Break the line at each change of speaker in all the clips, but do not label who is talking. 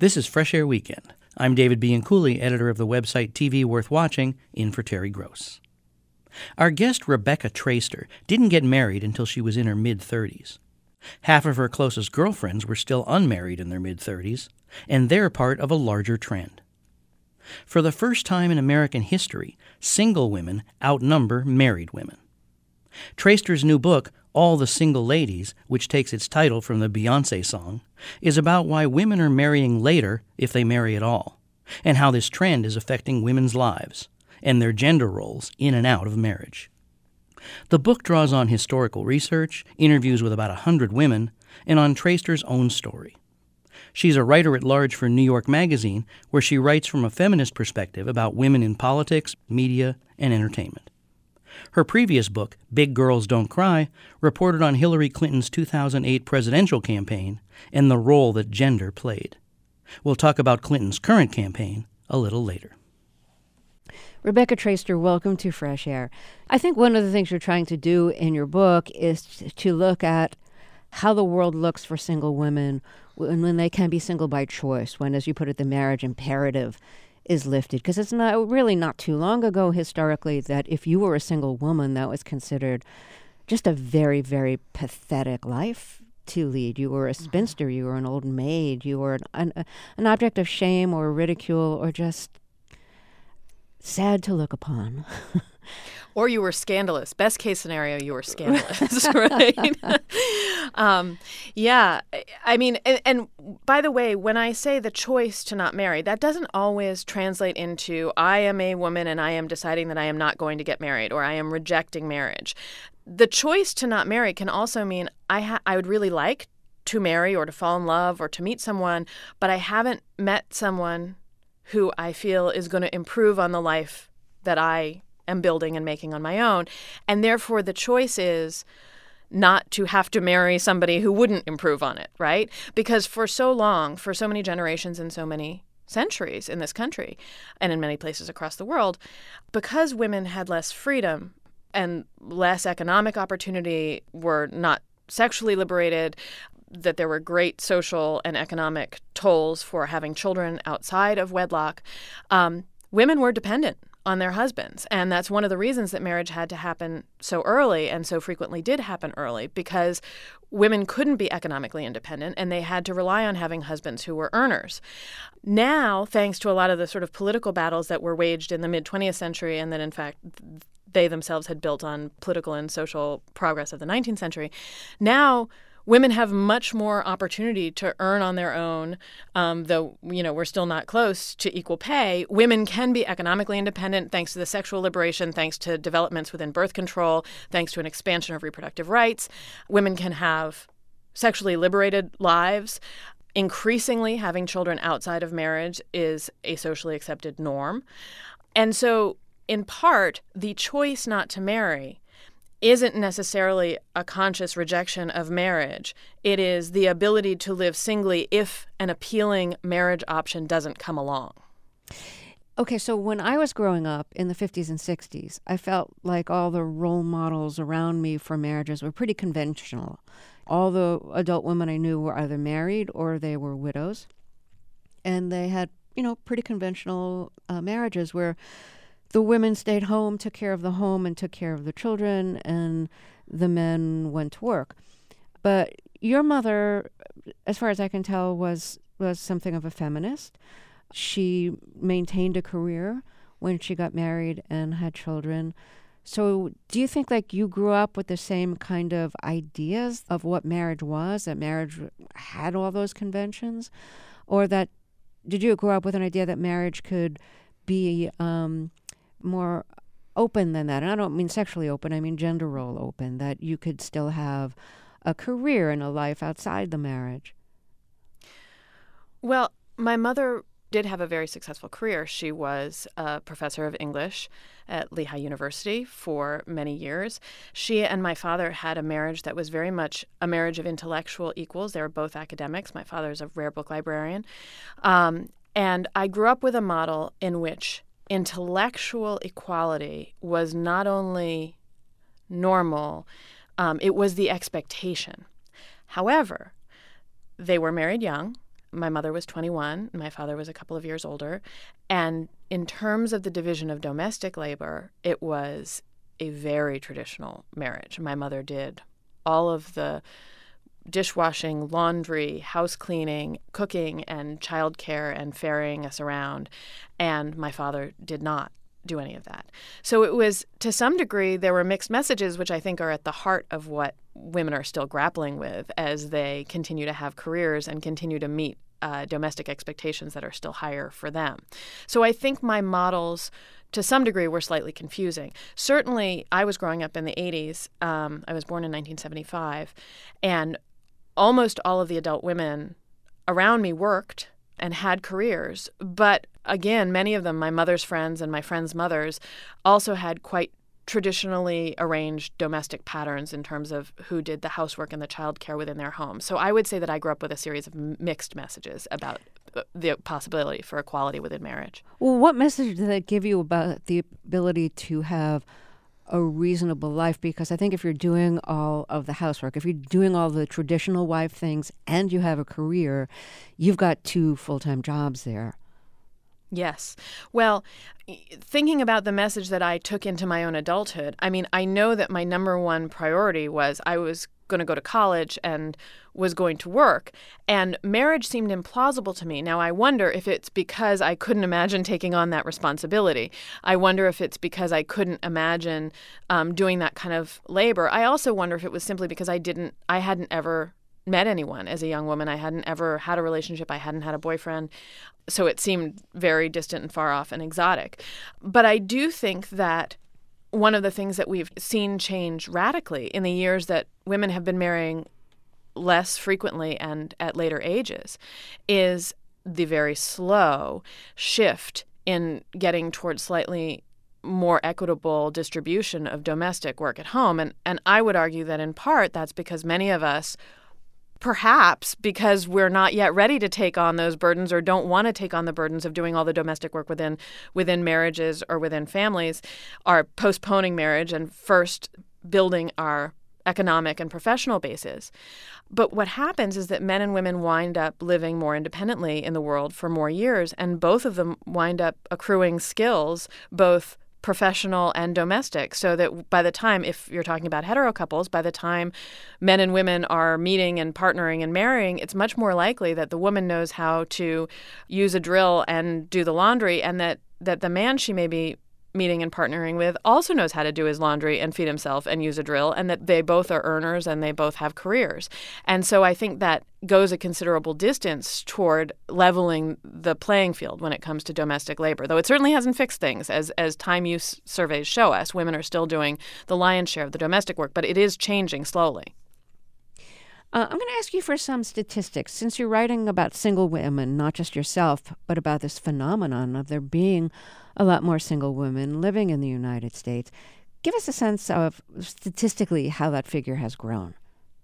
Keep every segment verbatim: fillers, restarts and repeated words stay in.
This is Fresh Air Weekend. I'm David Bianculli, editor of the website T V Worth Watching, in for Terry Gross. Our guest, Rebecca Traister, didn't get married until she was in her mid-thirties. Half of her closest girlfriends were still unmarried in their mid-thirties, and they're part of a larger trend. For the first time in American history, single women outnumber married women. Traister's new book, All the Single Ladies, which takes its title from the Beyoncé song, is about why women are marrying later if they marry at all, and how this trend is affecting women's lives and their gender roles in and out of marriage. The book draws on historical research, interviews with about a hundred women, and on Traister's own story. She's a writer-at-large for New York Magazine, where she writes from a feminist perspective about women in politics, media, and entertainment. Her previous book, Big Girls Don't Cry, reported on Hillary Clinton's two thousand eight presidential campaign and the role that gender played. We'll talk about Clinton's current campaign a little later.
Rebecca Traister, welcome to Fresh Air. I think one of the things you're trying to do in your book is to look at how the world looks for single women when, when they can be single by choice, when, as you put it, the marriage imperative is lifted. Because it's not really not too long ago historically that if you were a single woman, that was considered just a very, very pathetic life to lead. You were a spinster, you were an old maid, you were an, an, an object of shame or ridicule or just sad to look upon.
Or you were scandalous. Best case scenario, you were scandalous, right? um, yeah. I mean, and, and by the way, when I say the choice to not marry, that doesn't always translate into I am a woman and I am deciding that I am not going to get married or I am rejecting marriage. The choice to not marry can also mean I ha- I would really like to marry or to fall in love or to meet someone, but I haven't met someone who I feel is going to improve on the life that I am building and making on my own. And therefore, the choice is not to have to marry somebody who wouldn't improve on it, right? Because for so long, for so many generations and so many centuries in this country and in many places across the world, because women had less freedom and less economic opportunity, were not sexually liberated, that there were great social and economic tolls for having children outside of wedlock, um, women were dependent on their husbands. And that's one of the reasons that marriage had to happen so early and so frequently did happen early, because women couldn't be economically independent and they had to rely on having husbands who were earners. Now, thanks to a lot of the sort of political battles that were waged in the mid-twentieth century and that, in fact, they themselves had built on political and social progress of the nineteenth century, now women have much more opportunity to earn on their own, um, though, you know, we're still not close to equal pay. Women can be economically independent thanks to the sexual liberation, thanks to developments within birth control, thanks to an expansion of reproductive rights. Women can have sexually liberated lives. Increasingly, having children outside of marriage is a socially accepted norm. And so, in part, the choice not to marry isn't necessarily a conscious rejection of marriage. It is the ability to live singly if an appealing marriage option doesn't come along.
Okay, so when I was growing up in the fifties and sixties, I felt like all the role models around me for marriages were pretty conventional. All the adult women I knew were either married or they were widows. And they had, you know, pretty conventional uh, marriages where the women stayed home, took care of the home, and took care of the children, and the men went to work. But your mother, as far as I can tell, was was something of a feminist. She maintained a career when she got married and had children. So do you think like you grew up with the same kind of ideas of what marriage was, that marriage had all those conventions? Or that did you grow up with an idea that marriage could be um, more open than that? And I don't mean sexually open, I mean gender role open, that you could still have a career and a life outside the marriage.
Well, my mother did have a very successful career. She was a professor of English at Lehigh University for many years. She and my father had a marriage that was very much a marriage of intellectual equals. They were both academics. My father's a rare book librarian. Um, and I grew up with a model in which intellectual equality was not only normal, um, it was the expectation. However, they were married young. My mother was twenty-one. My father was a couple of years older. And in terms of the division of domestic labor, it was a very traditional marriage. My mother did all of the dishwashing, laundry, house cleaning, cooking, and childcare and ferrying us around. And my father did not do any of that. So it was, to some degree, there were mixed messages, which I think are at the heart of what women are still grappling with as they continue to have careers and continue to meet uh, domestic expectations that are still higher for them. So I think my models, to some degree, were slightly confusing. Certainly, I was growing up in the eighties. Um, I was born in nineteen seventy-five, and almost all of the adult women around me worked and had careers. But again, many of them, my mother's friends and my friends' mothers, also had quite traditionally arranged domestic patterns in terms of who did the housework and the childcare within their home. So I would say that I grew up with a series of mixed messages about the possibility for equality within marriage.
Well, what message did that give you about the ability to have a reasonable life? Because I think if you're doing all of the housework, if you're doing all the traditional wife things and you have a career, you've got two full-time jobs there.
Yes. Well, thinking about the message that I took into my own adulthood, I mean, I know that my number one priority was I was going to go to college and was going to work. And marriage seemed implausible to me. Now, I wonder if it's because I couldn't imagine taking on that responsibility. I wonder if it's because I couldn't imagine um, doing that kind of labor. I also wonder if it was simply because I didn't, I hadn't ever met anyone as a young woman. I hadn't ever had a relationship. I hadn't had a boyfriend. So it seemed very distant and far off and exotic. But I do think that one of the things that we've seen change radically in the years that women have been marrying less frequently and at later ages is the very slow shift in getting towards slightly more equitable distribution of domestic work at home. And, and I would argue that in part that's because many of us, perhaps because we're not yet ready to take on those burdens or don't want to take on the burdens of doing all the domestic work within within marriages or within families, are postponing marriage and first building our economic and professional bases. But what happens is that men and women wind up living more independently in the world for more years, and both of them wind up accruing skills, both professional and domestic, so that by the time, if you're talking about hetero couples, by the time men and women are meeting and partnering and marrying, it's much more likely that the woman knows how to use a drill and do the laundry, and that, that the man she may be meeting and partnering with also knows how to do his laundry and feed himself and use a drill, and that they both are earners and they both have careers. And so I think that goes a considerable distance toward leveling the playing field when it comes to domestic labor, though it certainly hasn't fixed things. As as time use surveys show us, women are still doing the lion's share of the domestic work, but it is changing slowly.
Uh, I'm going to ask you for some statistics. Since you're writing about single women, not just yourself, but about this phenomenon of there being a lot more single women living in the United States, give us a sense of statistically how that figure has grown.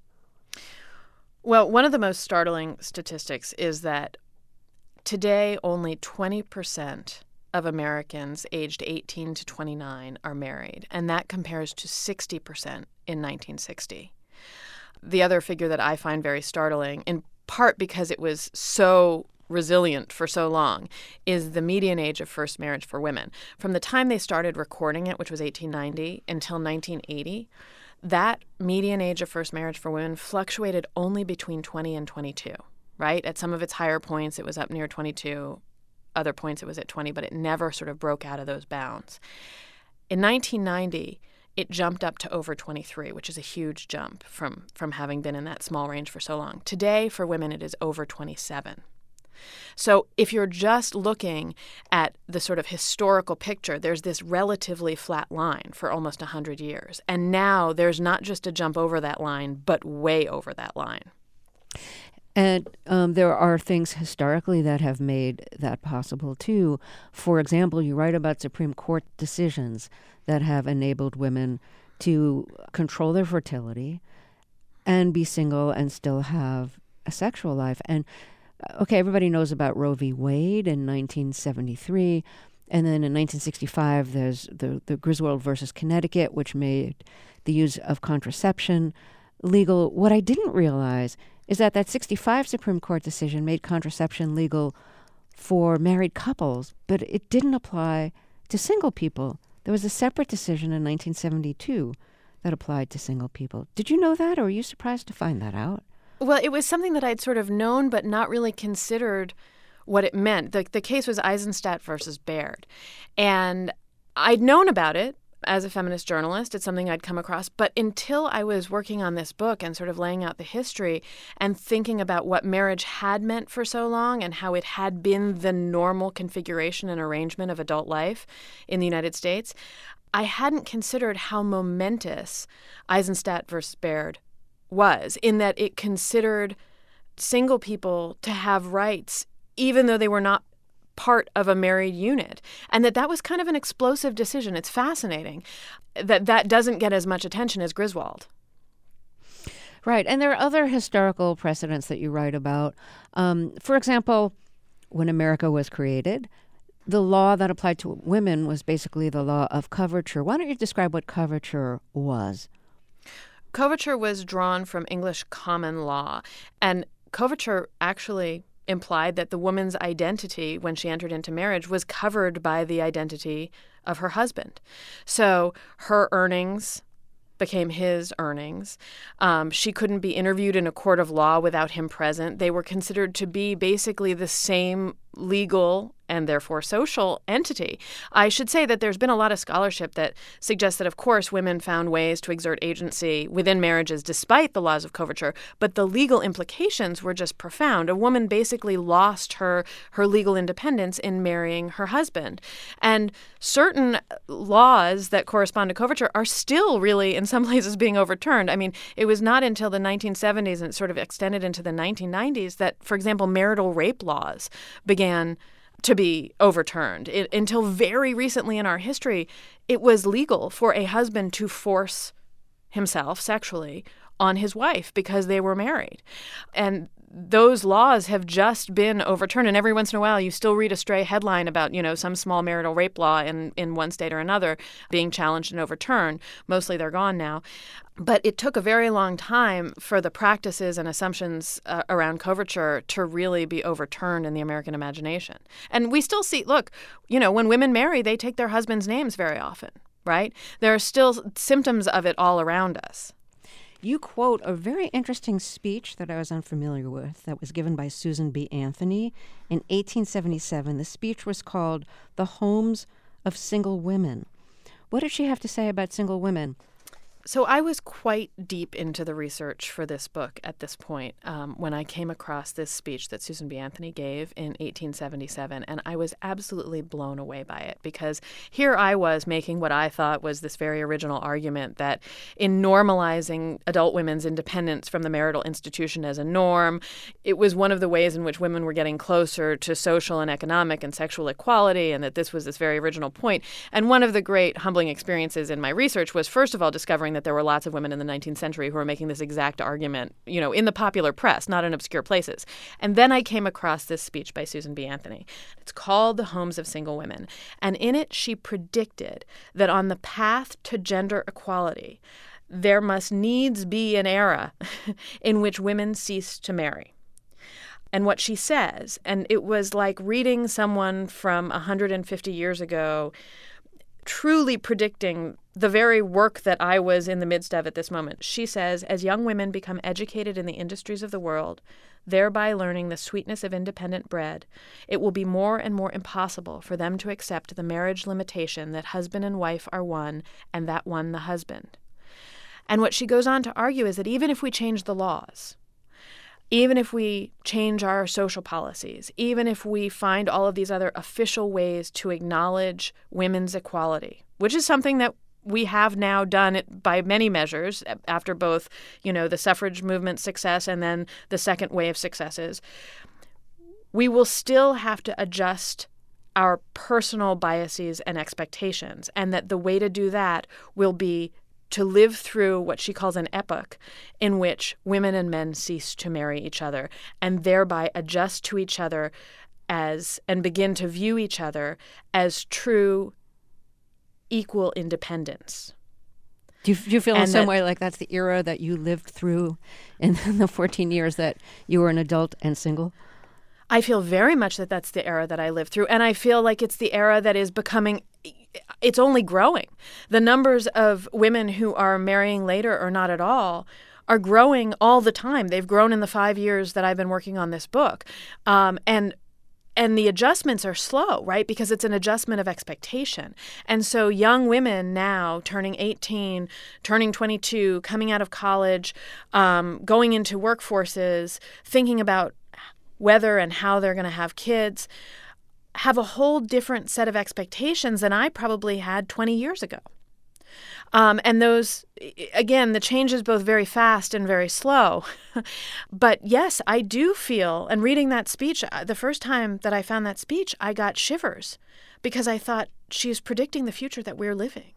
Well, one of the most startling statistics is that today only twenty percent of Americans aged eighteen to twenty-nine are married, and that compares to sixty percent in nineteen sixty. The other figure that I find very startling, in part because it was so resilient for so long, is the median age of first marriage for women. From the time they started recording it, which was eighteen ninety, until nineteen eighty, that median age of first marriage for women fluctuated only between twenty and twenty-two, right? At some of its higher points, it was up near twenty-two. Other points, it was at twenty, but it never sort of broke out of those bounds. In nineteen ninety, it jumped up to over twenty-three, which is a huge jump from, from having been in that small range for so long. Today, for women, it is over twenty-seven. So if you're just looking at the sort of historical picture, there's this relatively flat line for almost one hundred years. And now there's not just a jump over that line, but way over that line.
And um, there are things historically that have made that possible, too. For example, you write about Supreme Court decisions that have enabled women to control their fertility and be single and still have a sexual life. And, okay, everybody knows about Roe v. Wade in nineteen seventy-three. And then in nineteen sixty-five, there's the, the Griswold versus Connecticut, which made the use of contraception legal. What I didn't realize is that that sixty-five Supreme Court decision made contraception legal for married couples, but it didn't apply to single people. There was a separate decision in nineteen seventy-two that applied to single people. Did you know that, or were you surprised to find that out?
Well, it was something that I'd sort of known but not really considered what it meant. The, the case was Eisenstadt versus Baird. And I'd known about it as a feminist journalist. It's something I'd come across. But until I was working on this book and sort of laying out the history and thinking about what marriage had meant for so long and how it had been the normal configuration and arrangement of adult life in the United States, I hadn't considered how momentous Eisenstadt versus Baird was, in that it considered single people to have rights even though they were not part of a married unit, and that that was kind of an explosive decision. It's fascinating that that doesn't get as much attention as Griswold.
Right, and there are other historical precedents that you write about. Um, for example, when America was created, the law that applied to women was basically the law of coverture. Why don't you describe what coverture was?
Coverture was drawn from English common law, and coverture actually implied that the woman's identity when she entered into marriage was covered by the identity of her husband. So her earnings became his earnings. Um, she couldn't be interviewed in a court of law without him present. They were considered to be basically the same legal and therefore social entity. I should say that there's been a lot of scholarship that suggests that, of course, women found ways to exert agency within marriages despite the laws of coverture, but the legal implications were just profound. A woman basically lost her, her legal independence in marrying her husband. And certain laws that correspond to coverture are still really, in some places, being overturned. I mean, it was not until the nineteen seventies and it sort of extended into the nineteen nineties that, for example, marital rape laws began to be overturned. It, until very recently in our history, it was legal for a husband to force himself sexually on his wife because they were married. And those laws have just been overturned. And every once in a while, you still read a stray headline about, you know, some small marital rape law in, in one state or another being challenged and overturned. Mostly they're gone now. But it took a very long time for the practices and assumptions uh, around coverture to really be overturned in the American imagination. And we still see, look, you know, when women marry, they take their husbands' names very often, right? There are still symptoms of it all around us.
You quote a very interesting speech that I was unfamiliar with that was given by Susan B. Anthony in eighteen seventy-seven. The speech was called The Homes of Single Women. What did she have to say about single women?
So I was quite deep into the research for this book at this point um, when I came across this speech that Susan B. Anthony gave in eighteen seventy-seven, and I was absolutely blown away by it because here I was making what I thought was this very original argument that in normalizing adult women's independence from the marital institution as a norm, it was one of the ways in which women were getting closer to social and economic and sexual equality, and that this was this very original point. And one of the great humbling experiences in my research was, first of all, discovering that there were lots of women in the nineteenth century who were making this exact argument, you know, in the popular press, not in obscure places. And then I came across this speech by Susan B. Anthony. It's called The Homes of Single Women. And in it, she predicted that on the path to gender equality, there must needs be an era in which women cease to marry. And what she says, and it was like reading someone from one hundred fifty years ago truly predicting the very work that I was in the midst of at this moment. She says, as young women become educated in the industries of the world, thereby learning the sweetness of independent bread, it will be more and more impossible for them to accept the marriage limitation that husband and wife are one and that one the husband. And what she goes on to argue is that even if we change the laws, even if we change our social policies, even if we find all of these other official ways to acknowledge women's equality, which is something that we have now done it by many measures after both, you know, the suffrage movement's success and then the second wave successes, we will still have to adjust our personal biases and expectations. And that the way to do that will be to live through what she calls an epoch in which women and men cease to marry each other and thereby adjust to each other as and begin to view each other as true equal independence.
Do you, do you feel in
And
some
that-
way like that's the era that you lived through in the fourteen years that you were an adult and single?
I feel very much that that's the era that I lived through. And I feel like it's the era that is becoming, it's only growing. The numbers of women who are marrying later or not at all are growing all the time. They've grown in the five years that I've been working on this book. Um, and And the adjustments are slow, right? Because it's an adjustment of expectation. And so young women now turning eighteen, turning twenty-two, coming out of college, um, going into workforces, thinking about whether and how they're going to have kids, have a whole different set of expectations than I probably had twenty years ago. Um, and those, again, the change is both very fast and very slow. But yes, I do feel, and reading that speech, the first time that I found that speech, I got shivers because I thought she's predicting the future that we're living.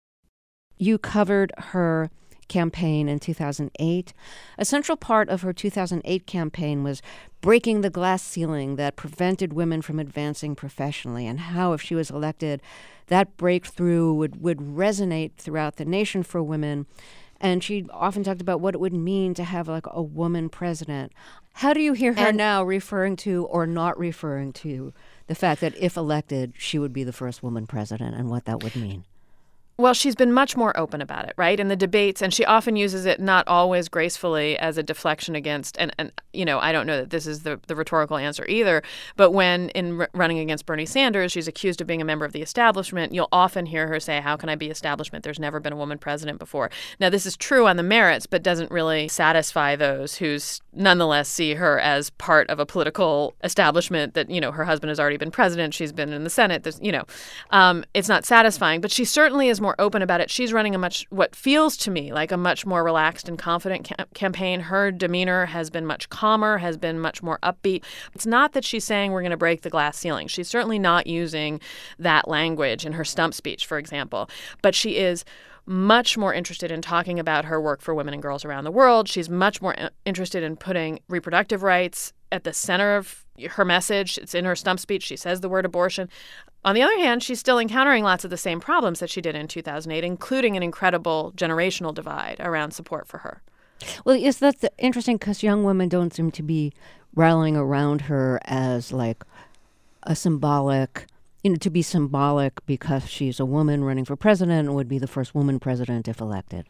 You covered her campaign in two thousand eight. A central part of her two thousand eight campaign was breaking the glass ceiling that prevented women from advancing professionally, and how, if she was elected, that breakthrough would, would resonate throughout the nation for women. And she often talked about what it would mean to have like a woman president. How do you hear her
And-
now referring to or not referring to the fact that if elected, she would be the first woman president and what that would mean?
Well, she's been much more open about it, right? In the debates, and she often uses it not always gracefully as a deflection against, and, and you know, I don't know that this is the, the rhetorical answer either, but when in r- running against Bernie Sanders, she's accused of being a member of the establishment, you'll often hear her say, how can I be establishment? There's never been a woman president before. Now, this is true on the merits, but doesn't really satisfy those who nonetheless see her as part of a political establishment that, you know, her husband has already been president, she's been in the Senate, there's, you know, um, it's not satisfying, but she certainly is more open about it. She's running a much, what feels to me like a much more relaxed and confident ca- campaign. Her demeanor has been much calmer, has been much more upbeat. It's not that she's saying we're going to break the glass ceiling. She's certainly not using that language in her stump speech, for example, but she is much more interested in talking about her work for women and girls around the world. She's much more interested in putting reproductive rights at the center of her message. It's in her stump speech. She says the word abortion. On the other hand, she's still encountering lots of the same problems that she did in two thousand eight, including an incredible generational divide around support for her.
Well, is that the, interesting because young women don't seem to be rallying around her as like a symbolic, you know, to be symbolic because she's a woman running for president and would be the first woman president if elected.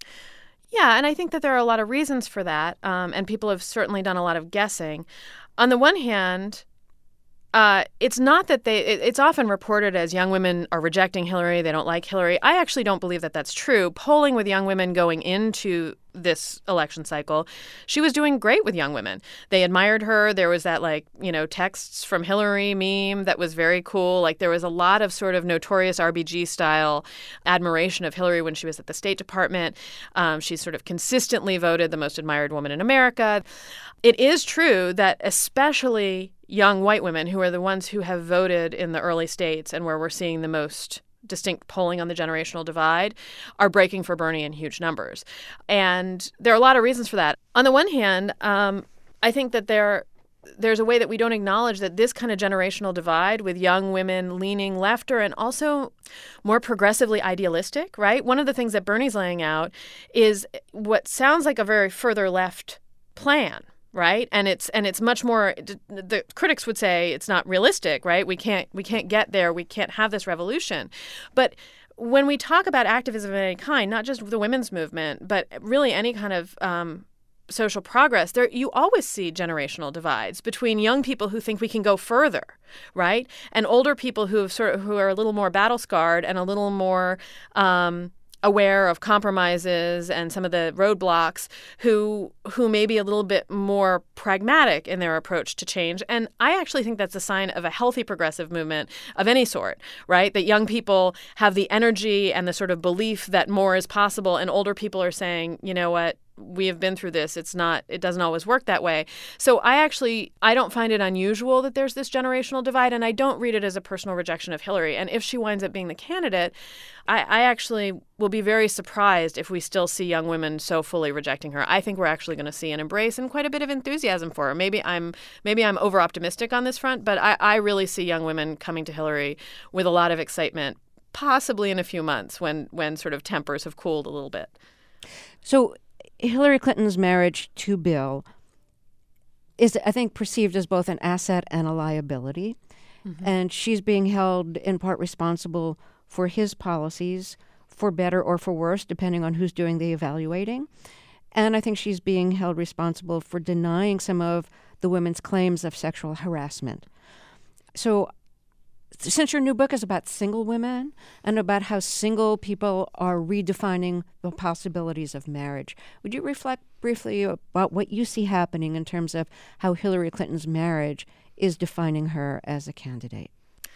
Yeah, and I think that there are a lot of reasons for that, um, and people have certainly done a lot of guessing. On the one hand, Uh, it's not that they, it, it's often reported as young women are rejecting Hillary, they don't like Hillary. I actually don't believe that that's true. Polling with young women going into this election cycle, she was doing great with young women. They admired her. There was that, like, you know, texts from Hillary meme that was very cool. Like, there was a lot of sort of notorious R B G style admiration of Hillary when she was at the State Department. Um, she's sort of consistently voted the most admired woman in America. It is true that especially young white women, who are the ones who have voted in the early states and where we're seeing the most distinct polling on the generational divide, are breaking for Bernie in huge numbers. And there are a lot of reasons for that. On the one hand, um, I think that there there's a way that we don't acknowledge that this kind of generational divide with young women leaning lefter and also more progressively idealistic, right? One of the things that Bernie's laying out is what sounds like a very further left plan. Right. And it's and it's much more, the critics would say it's not realistic. Right. We can't we can't get there. We can't have this revolution. But when we talk about activism of any kind, not just the women's movement, but really any kind of um, social progress, there you always see generational divides between young people who think we can go further. Right. And older people who have sort of who are a little more battle scarred and a little more um aware of compromises and some of the roadblocks, who who may be a little bit more pragmatic in their approach to change. And I actually think that's a sign of a healthy progressive movement of any sort, right? That young people have the energy and the sort of belief that more is possible, and older people are saying, you know what, we have been through this. It's not, it doesn't always work that way. So I actually, I don't find it unusual that there's this generational divide, and I don't read it as a personal rejection of Hillary. And if she winds up being the candidate, I, I actually will be very surprised if we still see young women so fully rejecting her. I think we're actually going to see an embrace and quite a bit of enthusiasm for her. Maybe I'm, maybe I'm over optimistic on this front, but I, I really see young women coming to Hillary with a lot of excitement, possibly in a few months when, when sort of tempers have cooled a little bit.
So Hillary Clinton's marriage to Bill is, I think, perceived as both an asset and a liability. Mm-hmm. And she's being held in part responsible for his policies, for better or for worse, depending on who's doing the evaluating. And I think she's being held responsible for denying some of the women's claims of sexual harassment. So since your new book is about single women and about how single people are redefining the possibilities of marriage, would you reflect briefly about what you see happening in terms of how Hillary Clinton's marriage is defining her as a candidate?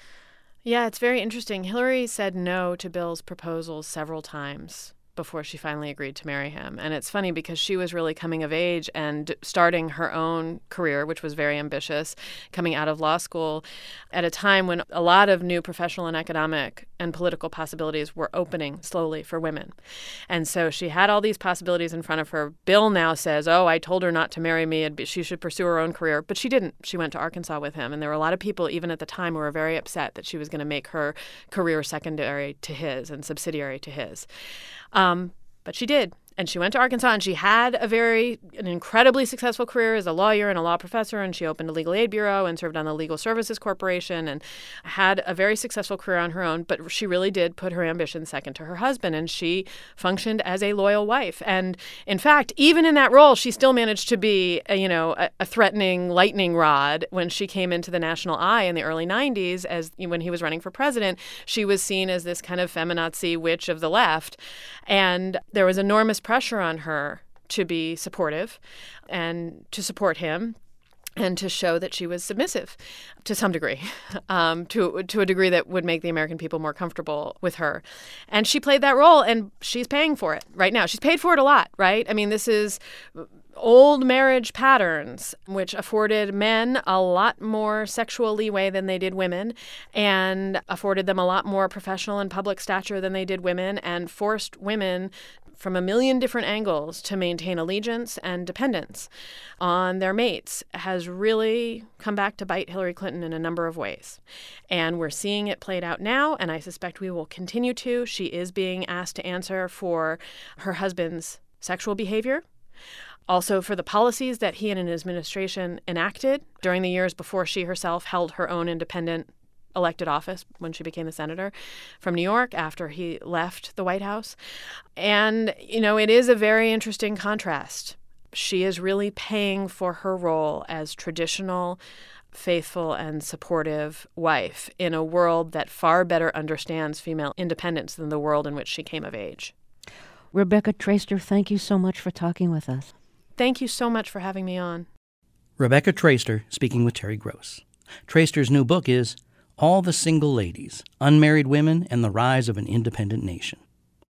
Yeah, it's very interesting. Hillary said no to Bill's proposals several times before she finally agreed to marry him. And it's funny because she was really coming of age and starting her own career, which was very ambitious, coming out of law school at a time when a lot of new professional and economic and political possibilities were opening slowly for women. And so she had all these possibilities in front of her. Bill now says, oh, I told her not to marry me and she should pursue her own career. But she didn't. She went to Arkansas with him. And there were a lot of people, even at the time, who were very upset that she was going to make her career secondary to his and subsidiary to his. Um, but she did. And she went to Arkansas, and she had a very, an incredibly successful career as a lawyer and a law professor, and she opened a legal aid bureau and served on the Legal Services Corporation and had a very successful career on her own. But she really did put her ambition second to her husband, and she functioned as a loyal wife. And in fact, even in that role, she still managed to be, a, you know, a, a threatening lightning rod when she came into the national eye in the early nineties, as when he was running for president. She was seen as this kind of feminazi witch of the left, and there was enormous pressure on her to be supportive and to support him and to show that she was submissive to some degree, um, to to a degree that would make the American people more comfortable with her. And she played that role, and she's paying for it right now. She's paid for it a lot, right? I mean, this is old marriage patterns, which afforded men a lot more sexual leeway than they did women, and afforded them a lot more professional and public stature than they did women, and forced women from a million different angles to maintain allegiance and dependence on their mates, has really come back to bite Hillary Clinton in a number of ways. And we're seeing it played out now, and I suspect we will continue to. She is being asked to answer for her husband's sexual behavior, also for the policies that he and his administration enacted during the years before she herself held her own independent elected office when she became a senator from New York after he left the White House. And, you know, it is a very interesting contrast. She is really paying for her role as traditional, faithful, and supportive wife in a world that far better understands female independence than the world in which she came of age.
Rebecca Traister, thank you so much for talking with us.
Thank you so much for having me on.
Rebecca Traister speaking with Terry Gross. Traister's new book is All the Single Ladies, Unmarried Women and the Rise of an Independent Nation.